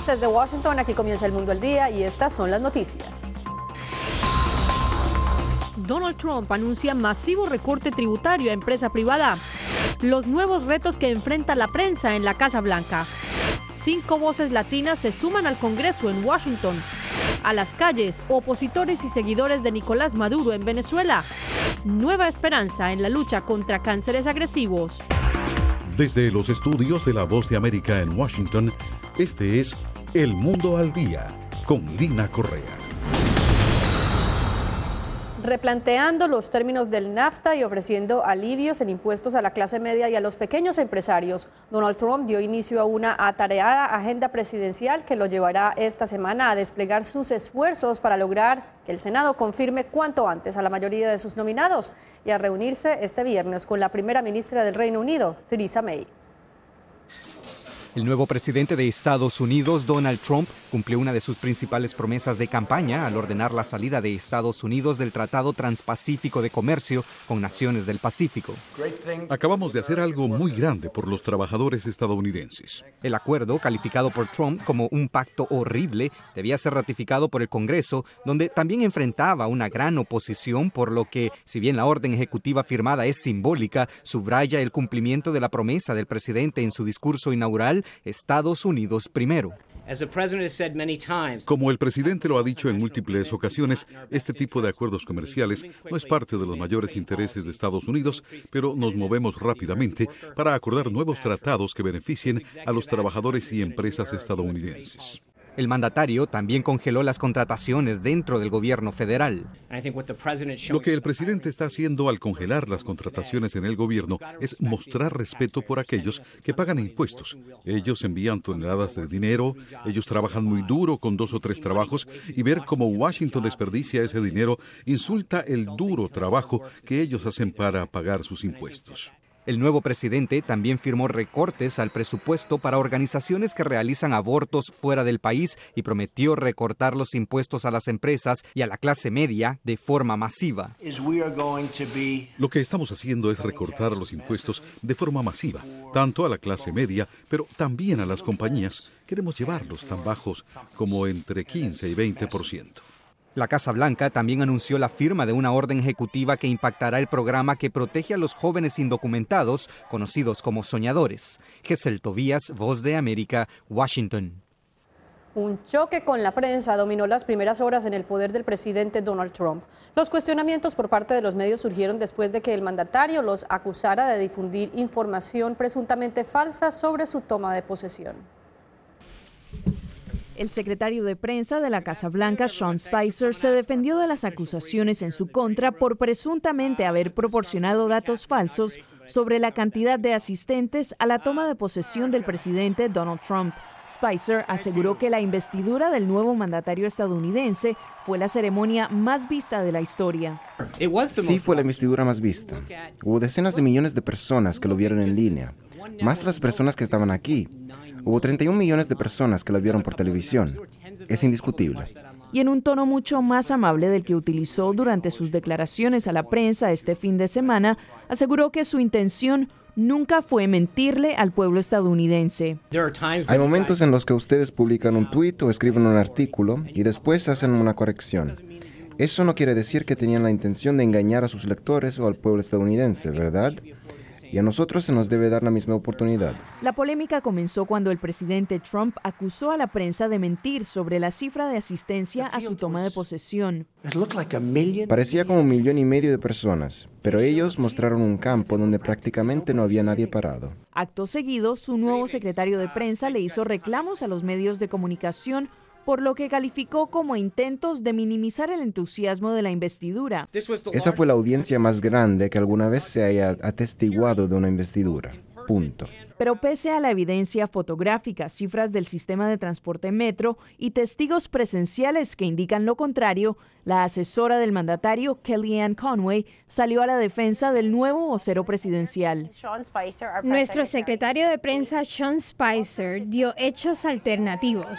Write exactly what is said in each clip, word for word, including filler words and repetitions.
desde Washington, aquí comienza El Mundo al Día y estas son las noticias. Donald Trump anuncia masivo recorte tributario a empresa privada. Los nuevos retos que enfrenta la prensa en la Casa Blanca. Cinco voces latinas se suman al Congreso en Washington. A las calles, opositores y seguidores de Nicolás Maduro en Venezuela. Nueva esperanza en la lucha contra cánceres agresivos. Desde los estudios de La Voz de América en Washington, este es El Mundo al Día, con Lina Correa. Replanteando los términos del NAFTA y ofreciendo alivios en impuestos a la clase media y a los pequeños empresarios, Donald Trump dio inicio a una atareada agenda presidencial que lo llevará esta semana a desplegar sus esfuerzos para lograr que el Senado confirme cuanto antes a la mayoría de sus nominados y a reunirse este viernes con la primera ministra del Reino Unido, Theresa May. El nuevo presidente de Estados Unidos, Donald Trump, cumplió una de sus principales promesas de campaña al ordenar la salida de Estados Unidos del Tratado Transpacífico de Comercio con naciones del Pacífico. Acabamos de hacer algo muy grande por los trabajadores estadounidenses. El acuerdo, calificado por Trump como un pacto horrible, debía ser ratificado por el Congreso, donde también enfrentaba una gran oposición, por lo que, si bien la orden ejecutiva firmada es simbólica, subraya el cumplimiento de la promesa del presidente en su discurso inaugural, Estados Unidos primero. Como el presidente lo ha dicho en múltiples ocasiones, este tipo de acuerdos comerciales no es parte de los mayores intereses de Estados Unidos, pero nos movemos rápidamente para acordar nuevos tratados que beneficien a los trabajadores y empresas estadounidenses. El mandatario también congeló las contrataciones dentro del gobierno federal. Lo que el presidente está haciendo al congelar las contrataciones en el gobierno es mostrar respeto por aquellos que pagan impuestos. Ellos envían toneladas de dinero, ellos trabajan muy duro con dos o tres trabajos y ver cómo Washington desperdicia ese dinero insulta el duro trabajo que ellos hacen para pagar sus impuestos. El nuevo presidente también firmó recortes al presupuesto para organizaciones que realizan abortos fuera del país y prometió recortar los impuestos a las empresas y a la clase media de forma masiva. Lo que estamos haciendo es recortar los impuestos de forma masiva, tanto a la clase media, pero también a las compañías. Queremos llevarlos tan bajos como entre quince y veinte por ciento. La Casa Blanca también anunció la firma de una orden ejecutiva que impactará el programa que protege a los jóvenes indocumentados, conocidos como soñadores. Gesell Tobías, Voz de América, Washington. Un choque con la prensa dominó las primeras horas en el poder del presidente Donald Trump. Los cuestionamientos por parte de los medios surgieron después de que el mandatario los acusara de difundir información presuntamente falsa sobre su toma de posesión. El secretario de prensa de la Casa Blanca, Sean Spicer, se defendió de las acusaciones en su contra por presuntamente haber proporcionado datos falsos sobre la cantidad de asistentes a la toma de posesión del presidente Donald Trump. Spicer aseguró que la investidura del nuevo mandatario estadounidense fue la ceremonia más vista de la historia. Sí, fue la investidura más vista. Hubo decenas de millones de personas que lo vieron en línea, más las personas que estaban aquí. Hubo treinta y un millones de personas que lo vieron por televisión. Es indiscutible. Y en un tono mucho más amable del que utilizó durante sus declaraciones a la prensa este fin de semana, aseguró que su intención nunca fue mentirle al pueblo estadounidense. Hay momentos en los que ustedes publican un tuit o escriben un artículo y después hacen una corrección. Eso no quiere decir que tenían la intención de engañar a sus lectores o al pueblo estadounidense, ¿verdad? Y a nosotros se nos debe dar la misma oportunidad. La polémica comenzó cuando el presidente Trump acusó a la prensa de mentir sobre la cifra de asistencia a su toma de posesión. Parecía como un millón y medio de personas, pero ellos mostraron un campo donde prácticamente no había nadie parado. Acto seguido, su nuevo secretario de prensa le hizo reclamos a los medios de comunicación por lo que calificó como intentos de minimizar el entusiasmo de la investidura. Esa fue la audiencia más grande que alguna vez se haya atestiguado de una investidura. Punto. Pero pese a la evidencia fotográfica, cifras del sistema de transporte metro y testigos presenciales que indican lo contrario, la asesora del mandatario, Kellyanne Conway, salió a la defensa del nuevo vocero presidencial. Nuestro secretario de prensa, Sean Spicer, dio hechos alternativos.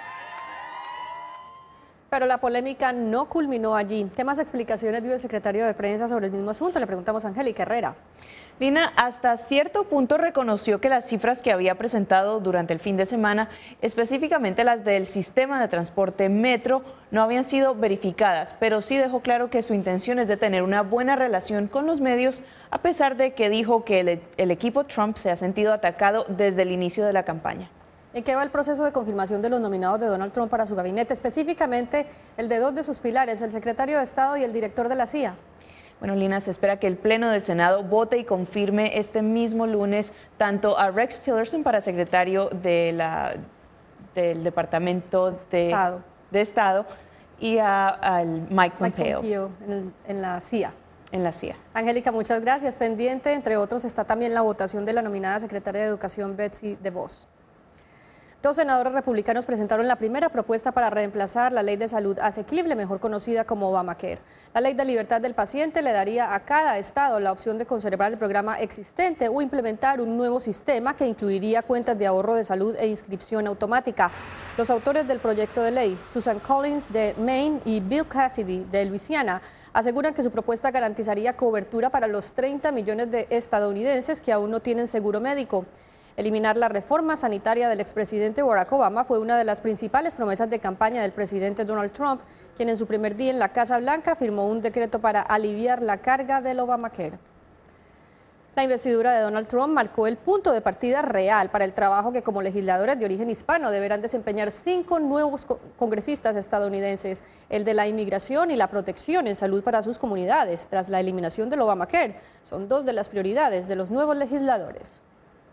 Pero la polémica no culminó allí. ¿Qué más explicaciones dio el secretario de prensa sobre el mismo asunto? Le preguntamos a Angélica Herrera. Lina, hasta cierto punto reconoció que las cifras que había presentado durante el fin de semana, específicamente las del sistema de transporte metro, no habían sido verificadas, pero sí dejó claro que su intención es de tener una buena relación con los medios, a pesar de que dijo que el, el equipo Trump se ha sentido atacado desde el inicio de la campaña. ¿En qué va el proceso de confirmación de los nominados de Donald Trump para su gabinete, específicamente el de dos de sus pilares, el secretario de Estado y el director de la C I A? Bueno, Lina, se espera que el Pleno del Senado vote y confirme este mismo lunes tanto a Rex Tillerson para secretario de la, del Departamento de Estado, de Estado y a, al Mike Pompeo, Mike Pompeo en, el, en la C I A. En la C I A. Angélica, muchas gracias. Pendiente, entre otros, está también la votación de la nominada secretaria de Educación Betsy DeVos. Dos senadores republicanos presentaron la primera propuesta para reemplazar la ley de salud asequible, mejor conocida como Obamacare. La ley de libertad del paciente le daría a cada estado la opción de conservar el programa existente o implementar un nuevo sistema que incluiría cuentas de ahorro de salud e inscripción automática. Los autores del proyecto de ley, Susan Collins de Maine y Bill Cassidy de Luisiana, aseguran que su propuesta garantizaría cobertura para los treinta millones de estadounidenses que aún no tienen seguro médico. Eliminar la reforma sanitaria del expresidente Barack Obama fue una de las principales promesas de campaña del presidente Donald Trump, quien en su primer día en la Casa Blanca firmó un decreto para aliviar la carga del Obamacare. La investidura de Donald Trump marcó el punto de partida real para el trabajo que como legisladores de origen hispano deberán desempeñar cinco nuevos congresistas estadounidenses, el de la inmigración y la protección en salud para sus comunidades, tras la eliminación del Obamacare. Son dos de las prioridades de los nuevos legisladores.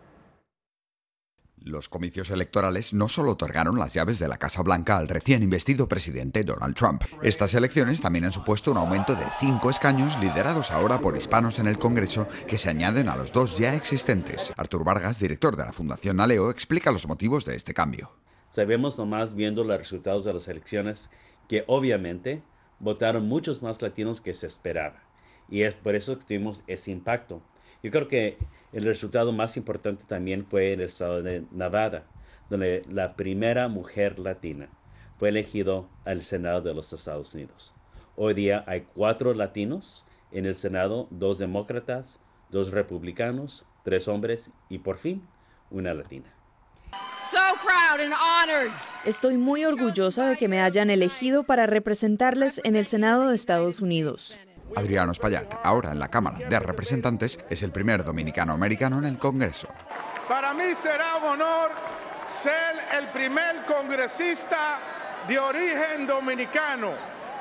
Los comicios electorales no solo otorgaron las llaves de la Casa Blanca al recién investido presidente Donald Trump. Estas elecciones también han supuesto un aumento de cinco escaños liderados ahora por hispanos en el Congreso que se añaden a los dos ya existentes. Artur Vargas, director de la Fundación Aleo, explica los motivos de este cambio. Sabemos nomás viendo los resultados de las elecciones que obviamente votaron muchos más latinos que se esperaba y es por eso que tuvimos ese impacto. Yo creo que el resultado más importante también fue en el estado de Nevada, donde la primera mujer latina fue elegida al Senado de los Estados Unidos. Hoy día hay cuatro latinos en el Senado, dos demócratas, dos republicanos, tres hombres y por fin una latina. So proud and honored. Estoy muy orgullosa de que me hayan elegido para representarles en el Senado de Estados Unidos. Adriano Espaillat, ahora en la Cámara de Representantes, es el primer dominicano-americano en el Congreso. Para mí será un honor ser el primer congresista de origen dominicano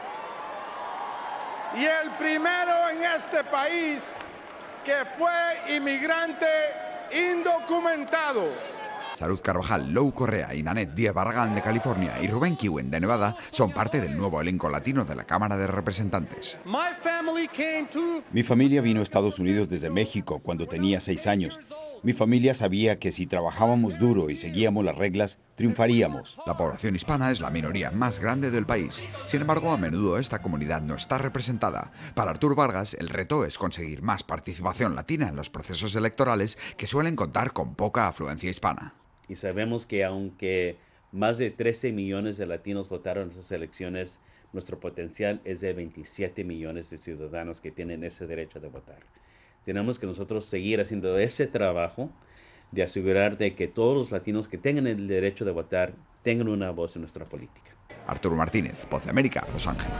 y el primero en este país que fue inmigrante indocumentado. Salud Carvajal, Lou Correa y Nanette Díaz Barragán de California y Rubén Kiwen de Nevada son parte del nuevo elenco latino de la Cámara de Representantes. Mi familia vino a Estados Unidos desde México cuando tenía seis años. Mi familia sabía que si trabajábamos duro y seguíamos las reglas, triunfaríamos. La población hispana es la minoría más grande del país. Sin embargo, a menudo esta comunidad no está representada. Para Artur Vargas, el reto es conseguir más participación latina en los procesos electorales que suelen contar con poca afluencia hispana. Y sabemos que aunque más de trece millones de latinos votaron en esas elecciones, nuestro potencial es de veintisiete millones de ciudadanos que tienen ese derecho de votar. Tenemos que nosotros seguir haciendo ese trabajo de asegurar de que todos los latinos que tengan el derecho de votar tengan una voz en nuestra política. Arturo Martínez, Voz de América, Los Ángeles.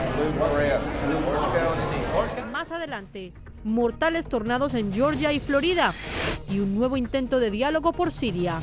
Más adelante, mortales tornados en Georgia y Florida y un nuevo intento de diálogo por Siria.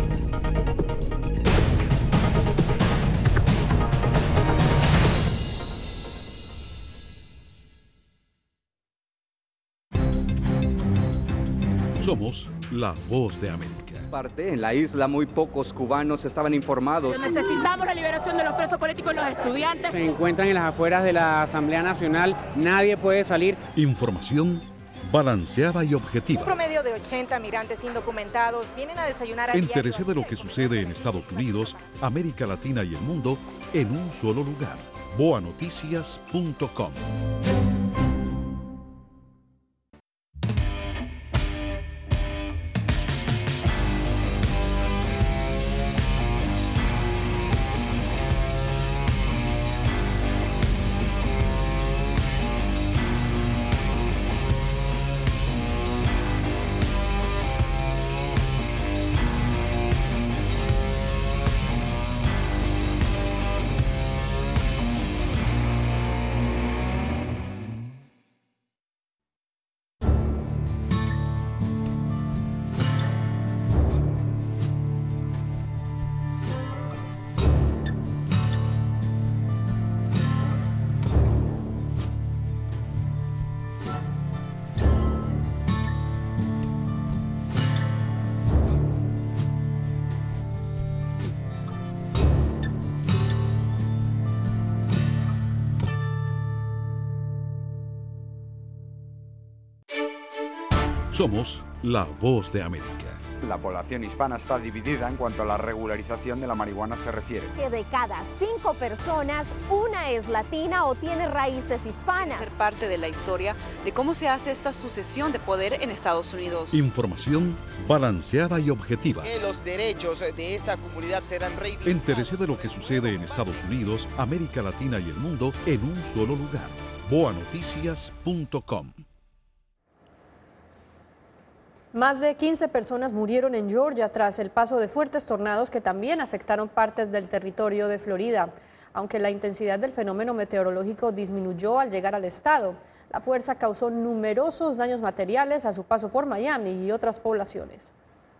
Somos la Voz de América. Parte en la isla muy pocos cubanos estaban informados. Necesitamos la liberación de los presos políticos y los estudiantes. Se encuentran en las afueras de la Asamblea Nacional, nadie puede salir. Información balanceada y objetiva. Un promedio de ochenta migrantes indocumentados vienen a desayunar a Entérese de lo que sucede en Estados Unidos, América Latina y el mundo en un solo lugar. boa noticias punto com. Somos la voz de América. La población hispana está dividida en cuanto a la regularización de la marihuana se refiere. Que de cada cinco personas, una es latina o tiene raíces hispanas. Ser parte de la historia de cómo se hace esta sucesión de poder en Estados Unidos. Información balanceada y objetiva. Que los derechos de esta comunidad serán reivindicados. Entérese de lo que sucede en Estados Unidos, América Latina y el mundo en un solo lugar. boa noticias punto com. Más de quince personas murieron en Georgia tras el paso de fuertes tornados que también afectaron partes del territorio de Florida. Aunque la intensidad del fenómeno meteorológico disminuyó al llegar al estado, la fuerza causó numerosos daños materiales a su paso por Miami y otras poblaciones.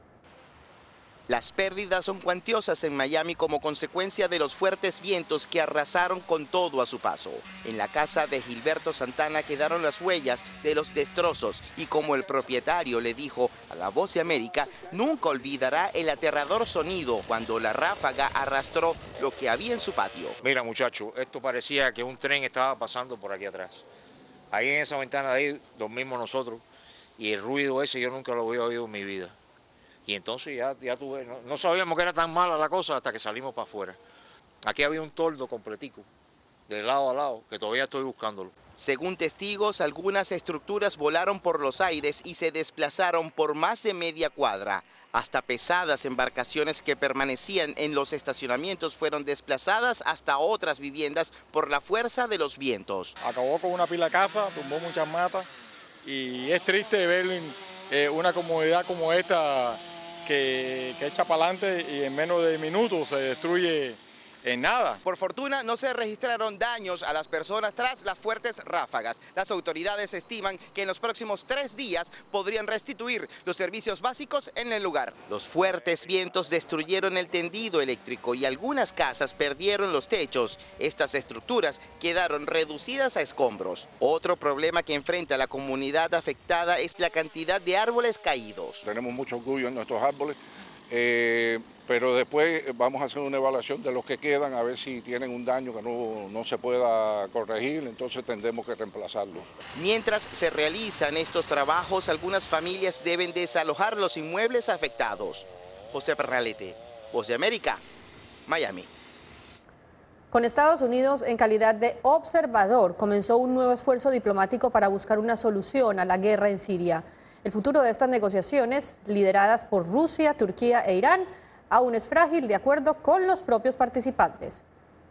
Las pérdidas son cuantiosas en Miami como consecuencia de los fuertes vientos que arrasaron con todo a su paso. En la casa de Gilberto Santana quedaron las huellas de los destrozos y, como el propietario le dijo a La Voz de América, nunca olvidará el aterrador sonido cuando la ráfaga arrastró lo que había en su patio. Mira, muchacho, esto parecía que un tren estaba pasando por aquí atrás. Ahí en esa ventana de ahí dormimos nosotros y el ruido ese yo nunca lo había oído en mi vida. Y entonces ya, ya tuve, no, no sabíamos que era tan mala la cosa hasta que salimos para afuera. Aquí había un toldo completico, de lado a lado, que todavía estoy buscándolo. Según testigos, algunas estructuras volaron por los aires y se desplazaron por más de media cuadra. Hasta pesadas embarcaciones que permanecían en los estacionamientos fueron desplazadas hasta otras viviendas por la fuerza de los vientos. Acabó con una pila de casa, tumbó muchas matas y es triste ver eh, una comunidad como esta que, que echa para adelante y en menos de minutos se destruye en nada. Por fortuna no se registraron daños a las personas tras las fuertes ráfagas. Las autoridades estiman que en los próximos tres días podrían restituir los servicios básicos en el lugar. Los fuertes vientos destruyeron el tendido eléctrico y algunas casas perdieron los techos. Estas estructuras quedaron reducidas a escombros. Otro problema que enfrenta la comunidad afectada es la cantidad de árboles caídos. Tenemos mucho orgullo en nuestros árboles. Eh, pero después vamos a hacer una evaluación de los que quedan, a ver si tienen un daño que no, no se pueda corregir, entonces tendremos que reemplazarlos. Mientras se realizan estos trabajos, algunas familias deben desalojar los inmuebles afectados. José Pernalete, Voz de América, Miami. Con Estados Unidos en calidad de observador, comenzó un nuevo esfuerzo diplomático para buscar una solución a la guerra en Siria. El futuro de estas negociaciones, lideradas por Rusia, Turquía e Irán, aún es frágil de acuerdo con los propios participantes.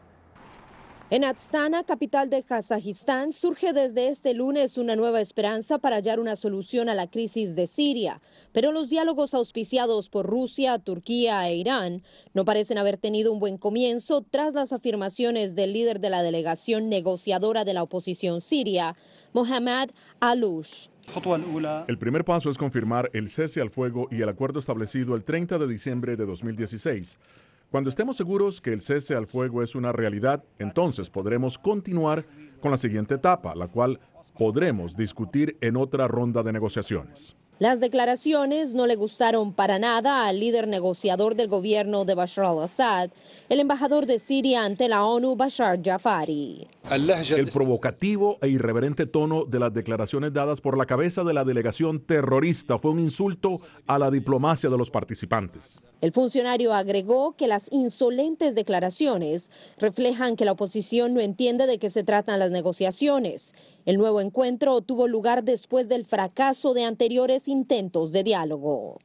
En Astana, capital de Kazajistán, surge desde este lunes una nueva esperanza para hallar una solución a la crisis de Siria. Pero los diálogos auspiciados por Rusia, Turquía e Irán no parecen haber tenido un buen comienzo tras las afirmaciones del líder de la delegación negociadora de la oposición siria, Mohammad Aloush. El primer paso es confirmar el cese al fuego y el acuerdo establecido el treinta de diciembre de dos mil dieciséis. Cuando estemos seguros que el cese al fuego es una realidad, entonces podremos continuar con la siguiente etapa, la cual podremos discutir en otra ronda de negociaciones. Las declaraciones no le gustaron para nada al líder negociador del gobierno de Bashar al-Assad, el embajador de Siria ante la ONU, Bashar Jafari. El provocativo e irreverente tono de las declaraciones dadas por la cabeza de la delegación terrorista fue un insulto a la diplomacia de los participantes. El funcionario agregó que las insolentes declaraciones reflejan que la oposición no entiende de qué se tratan las negociaciones. El nuevo encuentro tuvo lugar después del fracaso de anteriores intentos de diálogo.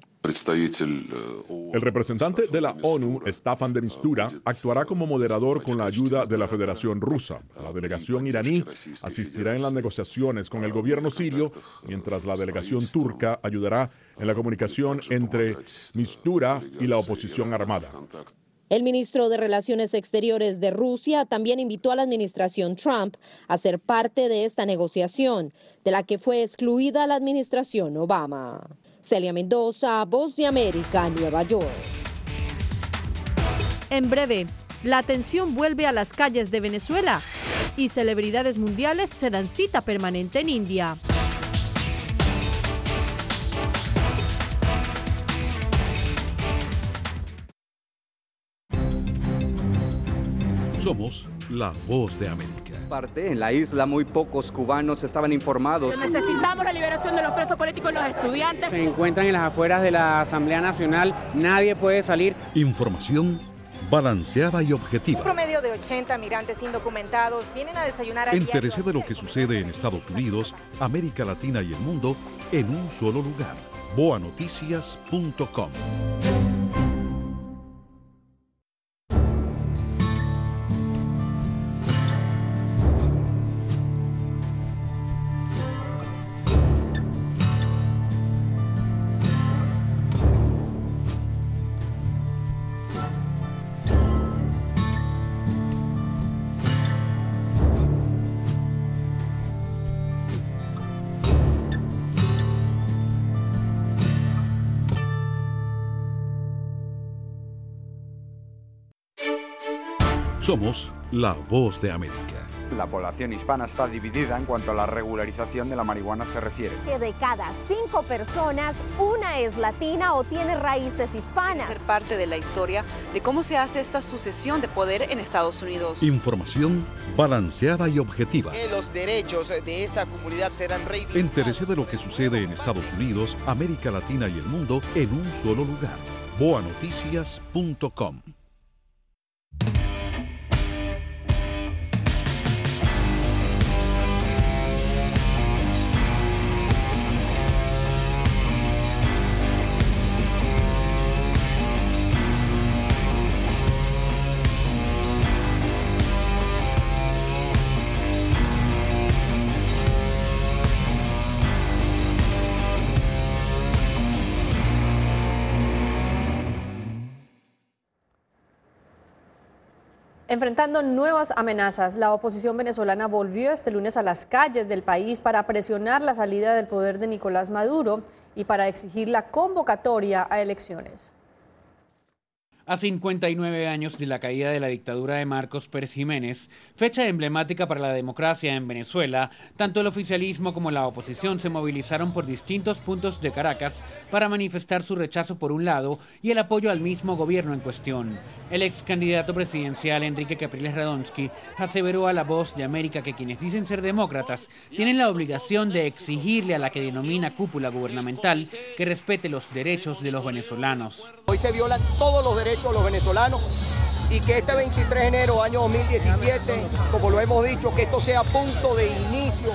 El representante de la ONU, Staffan de Mistura, actuará como moderador con la ayuda de la Federación Rusa. La delegación iraní asistirá en las negociaciones con el gobierno sirio, mientras la delegación turca ayudará en la comunicación entre Mistura y la oposición armada. El ministro de Relaciones Exteriores de Rusia también invitó a la administración Trump a ser parte de esta negociación, de la que fue excluida la administración Obama. Celia Mendoza, Voz de América, Nueva York. En breve, la atención vuelve a las calles de Venezuela y celebridades mundiales se dan cita permanente en India. Somos la Voz de América. Parte, en la isla muy pocos cubanos estaban informados. Necesitamos la liberación de los presos políticos y los estudiantes. Se encuentran en las afueras de la Asamblea Nacional, nadie puede salir. Información balanceada y objetiva. Un promedio de ochenta migrantes indocumentados vienen a desayunar a Entérese de lo que sucede en Estados Unidos, América Latina y el mundo en un solo lugar. boa noticias punto com. Somos la voz de América. La población hispana está dividida en cuanto a la regularización de la marihuana se refiere. Que de cada cinco personas, una es latina o tiene raíces hispanas. Ser parte de la historia de cómo se hace esta sucesión de poder en Estados Unidos. Información balanceada y objetiva. Que los derechos de esta comunidad serán reivindicados. Entérese de lo que sucede en Estados Unidos, América Latina y el mundo en un solo lugar. boa noticias punto com. Enfrentando nuevas amenazas, la oposición venezolana volvió este lunes a las calles del país para presionar la salida del poder de Nicolás Maduro y para exigir la convocatoria a elecciones. A cincuenta y nueve años de la caída de la dictadura de Marcos Pérez Jiménez, fecha emblemática para la democracia en Venezuela, tanto el oficialismo como la oposición se movilizaron por distintos puntos de Caracas para manifestar su rechazo por un lado y el apoyo al mismo gobierno en cuestión. El ex candidato presidencial Enrique Capriles Radonsky aseveró a La Voz de América que quienes dicen ser demócratas tienen la obligación de exigirle a la que denomina cúpula gubernamental que respete los derechos de los venezolanos. Hoy se violan todos los derechos de los venezolanos y que este veintitrés de enero año dos mil diecisiete, como lo hemos dicho, que esto sea punto de inicio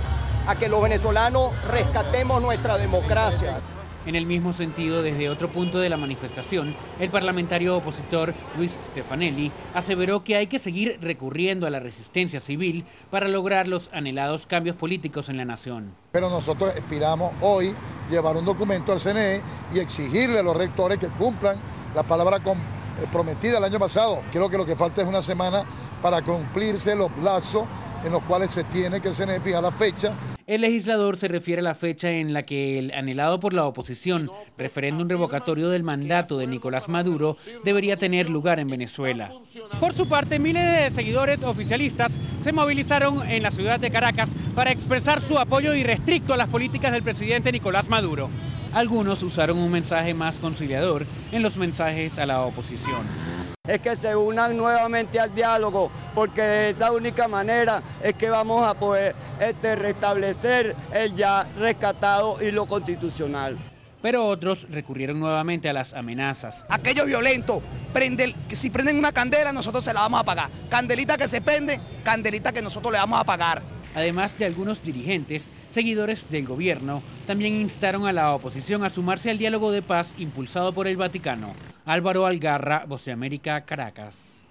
a que los venezolanos rescatemos nuestra democracia. En el mismo sentido, desde otro punto de la manifestación, el parlamentario opositor Luis Stefanelli aseveró que hay que seguir recurriendo a la resistencia civil para lograr los anhelados cambios políticos en la nación. Pero nosotros aspiramos hoy llevar un documento al C N E y exigirle a los rectores que cumplan la palabra con, eh, prometida el año pasado. Creo que lo que falta es una semana para cumplirse los plazos en los cuales se tiene que el C N E fijar la fecha. El legislador se refiere a la fecha en la que el anhelado por la oposición referéndum revocatorio del mandato de Nicolás Maduro debería tener lugar en Venezuela. Por su parte, miles de seguidores oficialistas se movilizaron en la ciudad de Caracas para expresar su apoyo irrestricto a las políticas del presidente Nicolás Maduro. Algunos usaron un mensaje más conciliador en los mensajes a la oposición. Es que se unan nuevamente al diálogo, porque de esa única manera es que vamos a poder este, restablecer el ya rescatado hilo constitucional. Pero otros recurrieron nuevamente a las amenazas. Aquello violento, prende, si prenden una candela nosotros se la vamos a apagar. Candelita que se prende, candelita que nosotros le vamos a apagar. Además de algunos dirigentes, seguidores del gobierno, también instaron a la oposición a sumarse al diálogo de paz impulsado por el Vaticano. Álvaro Algarra, Voz de América, Caracas.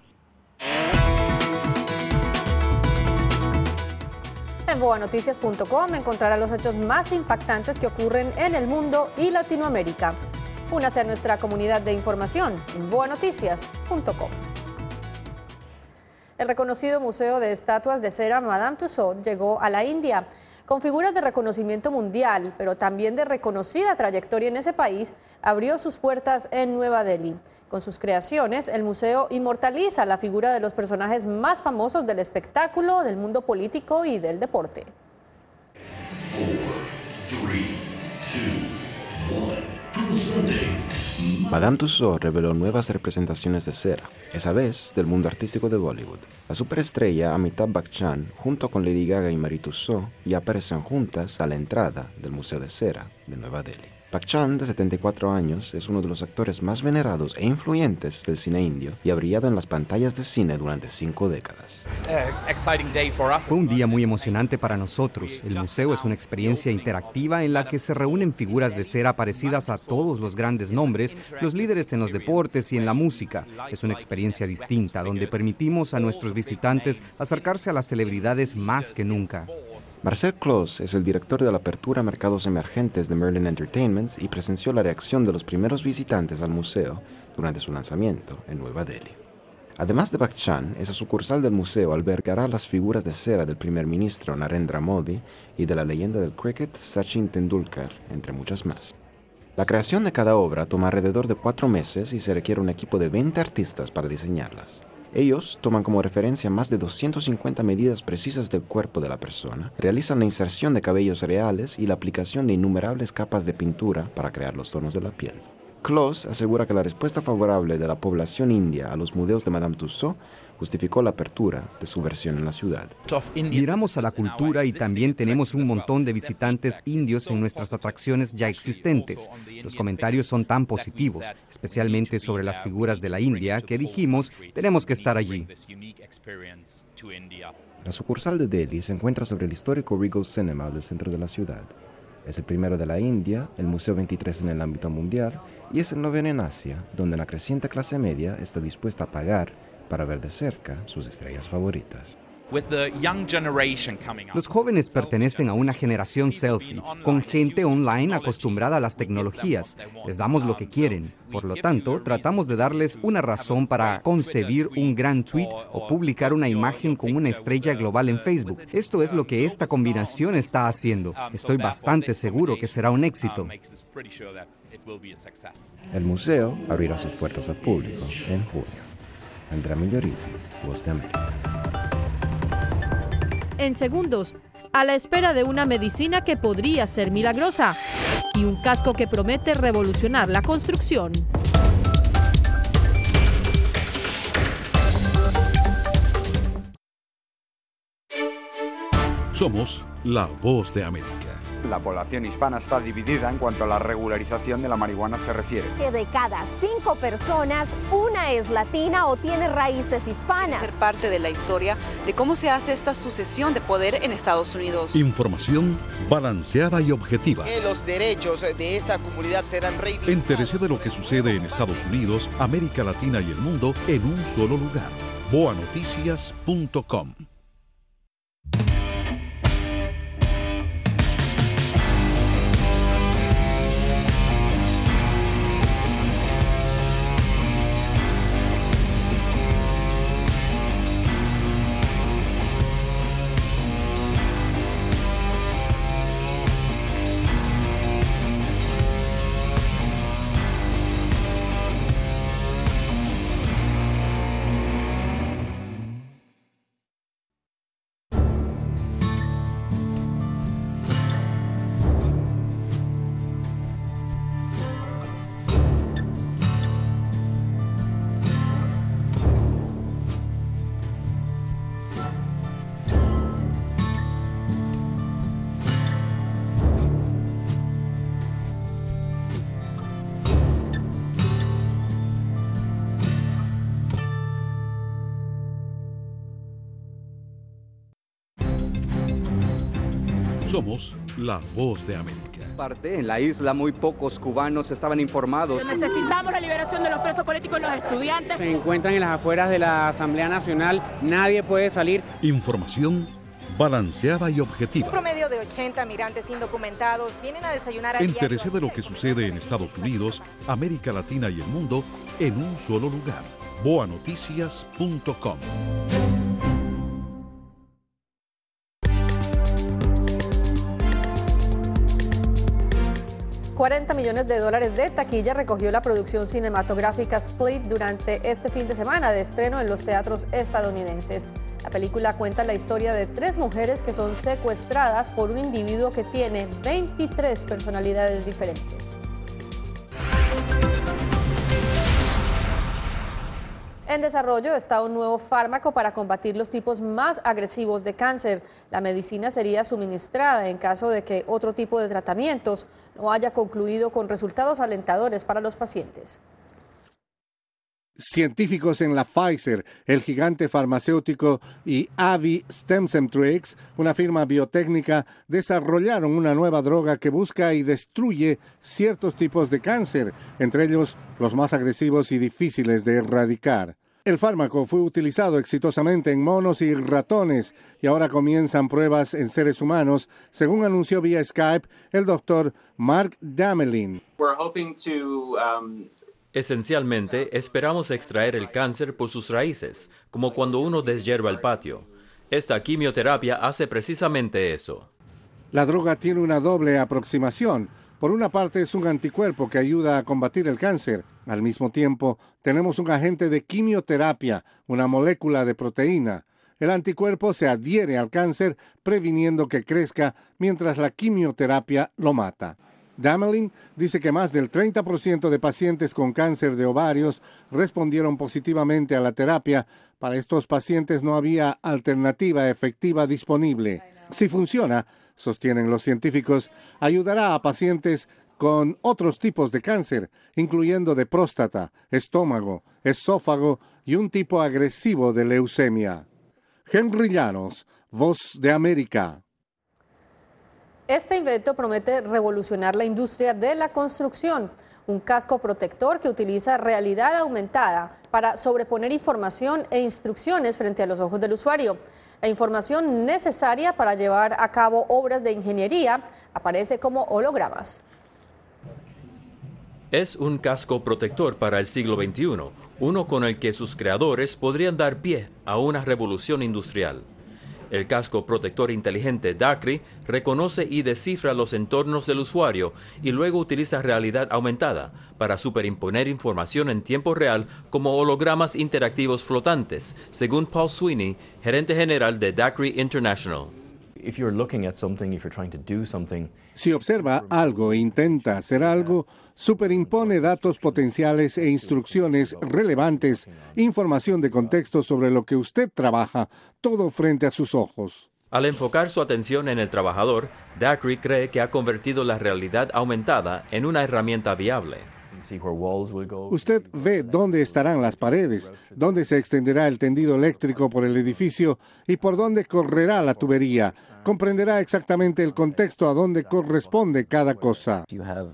En boa noticias punto com encontrará los hechos más impactantes que ocurren en el mundo y Latinoamérica. Únase a nuestra comunidad de información en boa noticias punto com. El reconocido Museo de Estatuas de Cera Madame Tussauds llegó a la India. Con figuras de reconocimiento mundial, pero también de reconocida trayectoria en ese país, abrió sus puertas en Nueva Delhi. Con sus creaciones, el museo inmortaliza la figura de los personajes más famosos del espectáculo, del mundo político y del deporte. four, three, two, one. Presente Madame Tussauds reveló nuevas representaciones de cera, esa vez del mundo artístico de Bollywood. La superestrella Amitabh Bachchan, junto con Lady Gaga y Marie Tussauds, ya aparecen juntas a la entrada del Museo de Cera de Nueva Delhi. Bachchan, de setenta y cuatro años, es uno de los actores más venerados e influyentes del cine indio y ha brillado en las pantallas de cine durante cinco décadas. Fue un día muy emocionante para nosotros. El museo es una experiencia interactiva en la que se reúnen figuras de cera parecidas a todos los grandes nombres, los líderes en los deportes y en la música. Es una experiencia distinta, donde permitimos a nuestros visitantes acercarse a las celebridades más que nunca. Marcel Clos es el director de la apertura a mercados emergentes de Merlin Entertainments y presenció la reacción de los primeros visitantes al museo durante su lanzamiento en Nueva Delhi. Además de Bachchan, esa sucursal del museo albergará las figuras de cera del primer ministro Narendra Modi y de la leyenda del cricket Sachin Tendulkar, entre muchas más. La creación de cada obra toma alrededor de cuatro meses y se requiere un equipo de veinte artistas para diseñarlas. Ellos toman como referencia más de doscientas cincuenta medidas precisas del cuerpo de la persona, realizan la inserción de cabellos reales y la aplicación de innumerables capas de pintura para crear los tonos de la piel. Clos asegura que la respuesta favorable de la población india a los museos de Madame Tussauds justificó la apertura de su versión en la ciudad. Miramos a la cultura y también tenemos un montón de visitantes indios en nuestras atracciones ya existentes. Los comentarios son tan positivos, especialmente sobre las figuras de la India, que dijimos, tenemos que estar allí. La sucursal de Delhi se encuentra sobre el histórico Regal Cinema del centro de la ciudad. Es el primero de la India, el Museo veintitrés en el ámbito mundial y es el noveno en Asia, donde la creciente clase media está dispuesta a pagar para ver de cerca sus estrellas favoritas. Los jóvenes pertenecen a una generación selfie, con gente online acostumbrada a las tecnologías. Les damos lo que quieren. Por lo tanto, tratamos de darles una razón para concebir un gran tweet o publicar una imagen con una estrella global en Facebook. Esto es lo que esta combinación está haciendo. Estoy bastante seguro que será un éxito. El museo abrirá sus puertas al público en junio. Andrea Migliorisi, Voz de América. En segundos, a la espera de una medicina que podría ser milagrosa y un casco que promete revolucionar la construcción. Somos la Voz de América. La población hispana está dividida en cuanto a la regularización de la marihuana se refiere. Que de cada cinco personas, una es latina o tiene raíces hispanas. Ser parte de la historia de cómo se hace esta sucesión de poder en Estados Unidos. Información balanceada y objetiva. Que los derechos de esta comunidad serán reivindicados. Entérese de lo que sucede en Estados Unidos, América Latina y el mundo en un solo lugar. boa noticias punto com. Somos la Voz de América. Parte en la isla muy pocos cubanos estaban informados. Necesitamos la liberación de los presos políticos y los estudiantes. Se encuentran en las afueras de la Asamblea Nacional, nadie puede salir. Información balanceada y objetiva. Un promedio de ochenta migrantes indocumentados vienen a desayunar a Entérese de lo que sucede en Estados Unidos, América Latina y el mundo en un solo lugar. boa noticias punto com. cuarenta millones de dólares de taquilla recogió la producción cinematográfica Split durante este fin de semana de estreno en los teatros estadounidenses. La película cuenta la historia de tres mujeres que son secuestradas por un individuo que tiene veintitrés personalidades diferentes. En desarrollo está un nuevo fármaco para combatir los tipos más agresivos de cáncer. La medicina sería suministrada en caso de que otro tipo de tratamientos no haya concluido con resultados alentadores para los pacientes. Científicos en la Pfizer, el gigante farmacéutico, y Avi Stemcentrx, una firma biotécnica, desarrollaron una nueva droga que busca y destruye ciertos tipos de cáncer, entre ellos los más agresivos y difíciles de erradicar. El fármaco fue utilizado exitosamente en monos y ratones y ahora comienzan pruebas en seres humanos, según anunció vía Skype el doctor Mark Damelin. We're hoping to, um... Esencialmente, esperamos extraer el cáncer por sus raíces, como cuando uno deshierva el patio. Esta quimioterapia hace precisamente eso. La droga tiene una doble aproximación. Por una parte, es un anticuerpo que ayuda a combatir el cáncer. Al mismo tiempo, tenemos un agente de quimioterapia, una molécula de proteína. El anticuerpo se adhiere al cáncer, previniendo que crezca, mientras la quimioterapia lo mata. Damelin dice que más del treinta por ciento de pacientes con cáncer de ovarios respondieron positivamente a la terapia. Para estos pacientes no había alternativa efectiva disponible. Si funciona, sostienen los científicos, ayudará a pacientes con otros tipos de cáncer, incluyendo de próstata, estómago, esófago y un tipo agresivo de leucemia. Henry Llanos, Voz de América. Este invento promete revolucionar la industria de la construcción. Un casco protector que utiliza realidad aumentada para sobreponer información e instrucciones frente a los ojos del usuario. La información necesaria para llevar a cabo obras de ingeniería aparece como hologramas. Es un casco protector para el siglo veintiuno, uno con el que sus creadores podrían dar pie a una revolución industrial. El casco protector inteligente DAQRI reconoce y descifra los entornos del usuario y luego utiliza realidad aumentada para superimponer información en tiempo real como hologramas interactivos flotantes, según Paul Sweeney, gerente general de DAQRI International. Si observa algo e intenta hacer algo, superimpone datos potenciales e instrucciones relevantes, información de contexto sobre lo que usted trabaja, todo frente a sus ojos. Al enfocar su atención en el trabajador, DAQRI cree que ha convertido la realidad aumentada en una herramienta viable. Usted ve dónde estarán las paredes, dónde se extenderá el tendido eléctrico por el edificio y por dónde correrá la tubería. Comprenderá exactamente el contexto a dónde corresponde cada cosa.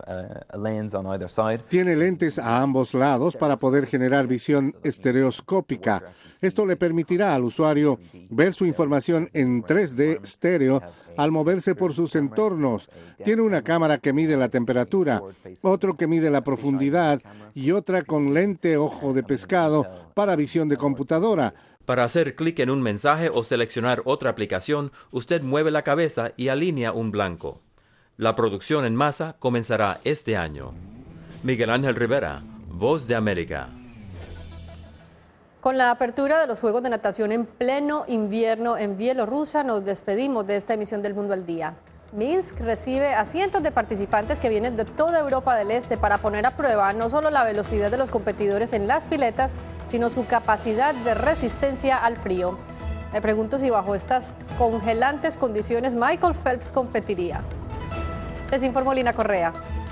Tiene lentes a ambos lados para poder generar visión estereoscópica. Esto le permitirá al usuario ver su información en tres D estéreo al moverse por sus entornos. Tiene una cámara que mide la temperatura, otro que mide la profundidad y otra con lente ojo de pescado para visión de computadora. Para hacer clic en un mensaje o seleccionar otra aplicación, usted mueve la cabeza y alinea un blanco. La producción en masa comenzará este año. Miguel Ángel Rivera, Voz de América. Con la apertura de los Juegos de Natación en pleno invierno en Bielorrusia, nos despedimos de esta emisión del Mundo al Día. Minsk recibe a cientos de participantes que vienen de toda Europa del Este para poner a prueba no solo la velocidad de los competidores en las piletas, sino su capacidad de resistencia al frío. Me pregunto si bajo estas congelantes condiciones Michael Phelps competiría. Les informó Lina Correa.